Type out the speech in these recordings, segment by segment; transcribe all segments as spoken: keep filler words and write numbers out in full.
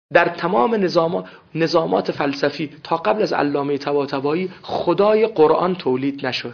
در تمام نظامات نظامات فلسفی تا قبل از علامه طباطبایی خدای قرآن تولید نشد.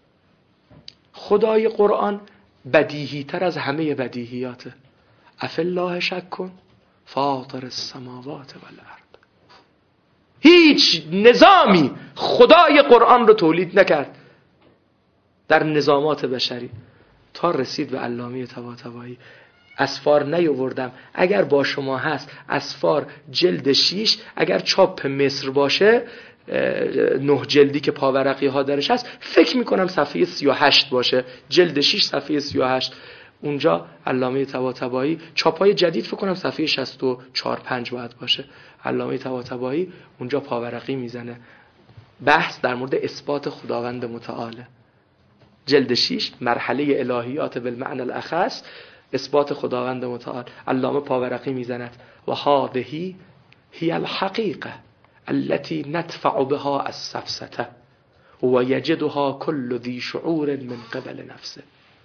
خدای قرآن بدیهی تر از همه بدیهیاته. افالله شک کن فاطر السماوات والارض. هیچ نظامی خدای قرآن رو تولید نکرد در نظامات بشری تا رسید به علامه طباطبایی. اسفار نیاوردم، اگر با شما هست اسفار جلد شیش، اگر چاپ مصر باشه نه جلدی که پاورقی ها درش هست، فکر میکنم صفحه سی و هشت باشه، جلد شیش صفحه سی و هشت. اونجا علامه طباطبایی چاپای جدید فکر کنم صفحه شصت و چهار پنج باید باشه. علامه طباطبایی اونجا پاورقی میزنه، بحث در مورد اثبات خداوند متعاله. جلد شیش مرحله الهیات بالمعنی الاخص، اثبات خداوند متعال. علامه پاورقی میزند و هذه هی الحقیقه التي ندفع بها السفسطه و یجدها كل ذی شعور من قبل نفسه.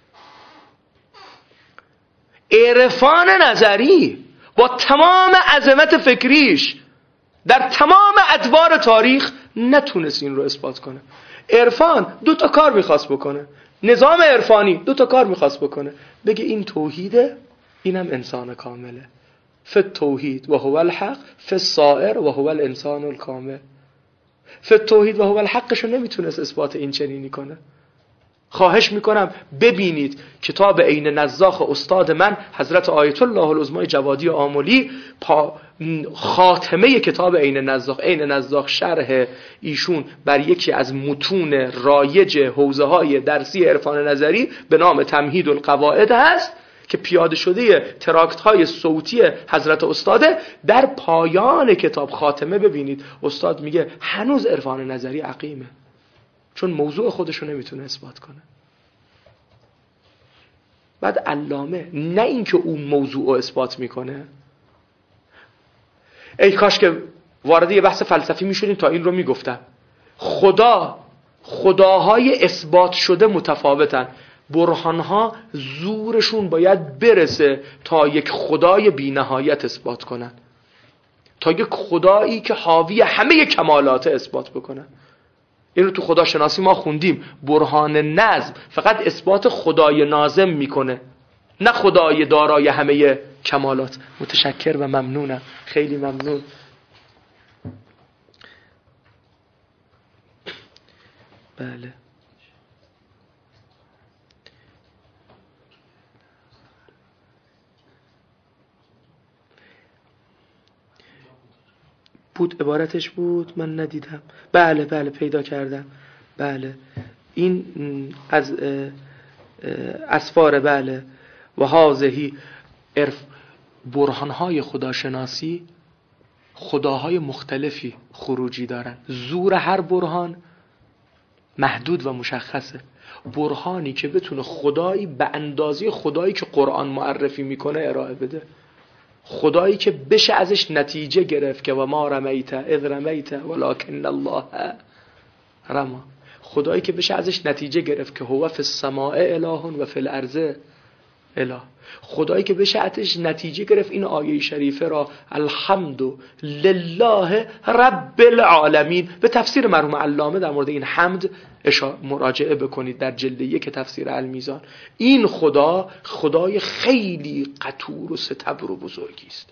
عرفان نظری با تمام عظمت فکریش در تمام ادوار تاریخ نتونست این رو اثبات کنه. عرفان دو تا کار میخواست بکنه، نظام عرفانی دو تا کار میخواست بکنه، بگه این توحیده، اینم انسان کامله. فی التوحید و هو الحق، فی السائر و هو الانسان الکامل. فی التوحید و هو الحقشو نمیتونست اثبات این چنینی کنه. خواهش میکنم ببینید کتاب عین نزاخ استاد من حضرت آیت الله العظمای جوادی آملی، خاتمه کتاب عین نزاخ. عین نزاخ شرح ایشون بر یکی از متون رایج حوزه های درسی عرفان نظری به نام تمهید القواعد هست که پیاده شده تراکت های صوتی حضرت استاده. در پایان کتاب خاتمه ببینید استاد میگه هنوز عرفان نظری عقیمه، چون موضوع خودشو نمیتونه اثبات کنه. بعد علامه نه اینکه اون موضوع رو اثبات میکنه، ای کاش که وارد یه بحث فلسفی میشدیم تا این رو میگفتم. خدا خداهای اثبات شده متفاوتن، برهانها زورشون باید برسه تا یک خدای بی نهایت اثبات کنن، تا یک خدایی که حاوی همه کمالات اثبات بکنن. این رو تو خداشناسی ما خوندیم، برهان نظم فقط اثبات خدای ناظم میکنه، نه خدای دارای همه کمالات. متشکر و ممنونم، خیلی ممنون. بله بود، عبارتش بود من ندیدم. بله بله پیدا کردم. بله این از اسفار. بله و هازهی عرف. برهانهای خداشناسی خداهای مختلفی خروجی دارن، زور هر برهان محدود و مشخصه. برهانی که بتونه خدایی به اندازه خدایی که قرآن معرفی میکنه ارائه بده، خدایی که بشه ازش نتیجه گرفت که و ما رمیت اذ رمیت ولکن الله رما، خدایی که بشه ازش نتیجه گرفت که هو فی السماء اله و فی الارض اله، خدایی که بشه ازش نتیجه گرفت این آیه شریفه را الحمد لله رب العالمین. به تفسیر مرحوم علامه در مورد این حمد مراجعه بکنید در جلد یک تفسیر المیزان. این خدا خدای خیلی قطور و ستبر و بزرگی است.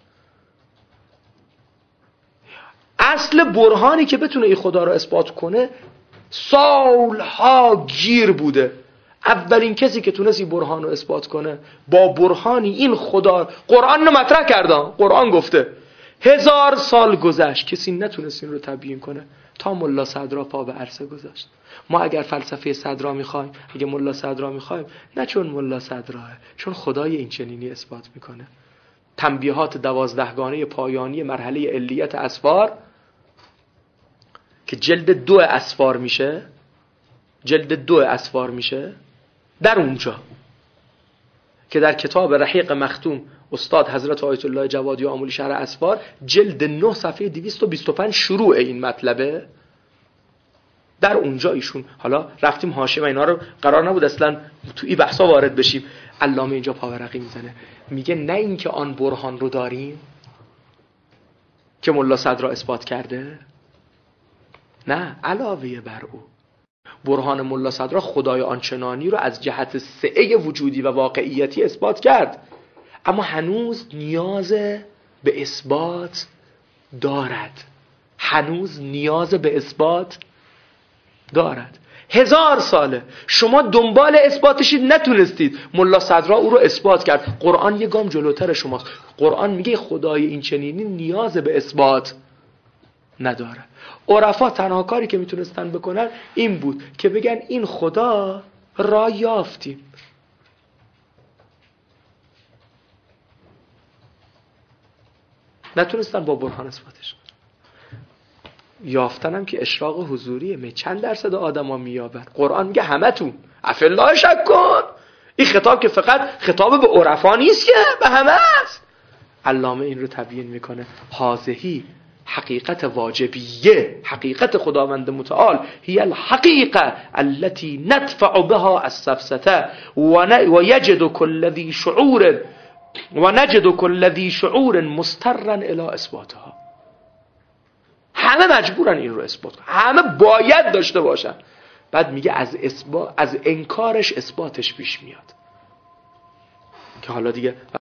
اصل برهانی که بتونه این خدا را اثبات کنه سالها گیر بوده. اولین کسی که تونست این برهان رو اثبات کنه با برهانی این خدا، قرآن رو مطرح کردن، قرآن گفته، هزار سال گذشت کسی نتونست این رو تبیین کنه تا ملا صدرا پا به عرصه گذاشت. ما اگر فلسفه صدرا میخوایم، اگه ملا صدرا میخوایم، نه چون ملا صدراه، چون خدای این چنینی اثبات میکنه. تنبیهات دوازدهگانه پایانی مرحله علیت اسفار که جلد دو اسفار میشه، جلد دو اسفار میشه، در اونجا که در کتاب رحیق مختوم استاد حضرت آیت الله جوادی آملی شرح اسفار جلد نه صفحه دویست و بیست و پنج شروع این مطلبه، در اونجا ایشون، حالا رفتیم حاشیه و اینا رو قرار نبود اصلا تو این بحثا وارد بشیم، علامه اینجا پاورقی میزنه، میگه نه اینکه آن برهان رو داریم، که ملا صدرا اثبات کرده؟ نه، علاوه بر او. برهان ملا صدرا خدای آنچنانی رو از جهت سعه وجودی و واقعیتی اثبات کرد، اما هنوز نیاز به اثبات دارد. هنوز نیاز به اثبات دارد. هزار ساله شما دنبال اثباتشید، نتونستید. ملا صدرا او رو اثبات کرد. قرآن یه گام جلوتر شماست. قرآن میگه خدای این چنینی نیاز به اثبات نداره. عرفا تنها کاری که میتونستن بکنن این بود که بگن این خدا را یافتیم. نتونستن با برهان اثباتش. یافتنم که اشراق حضوریه. می چند درصد آدم ها میابن؟ قرآن میگه همه تون افالله شک کن. این خطاب که فقط خطاب به عرفا نیست، که به همه است. علامه این رو تبیین میکنه. حاضهی حقیقت واجبیه، حقیقت خداوند متعال، هی الحقیقه التي ندفع بها السفسطه و یجد کل ذی شعور و نجد کل ذی شعور مسترا الی اثباتها. همه مجبورن این رو اثبات کنن، همه باید داشته باشن. بعد میگه از اثبات، از انکارش اثباتش پیش میاد، که حالا دیگه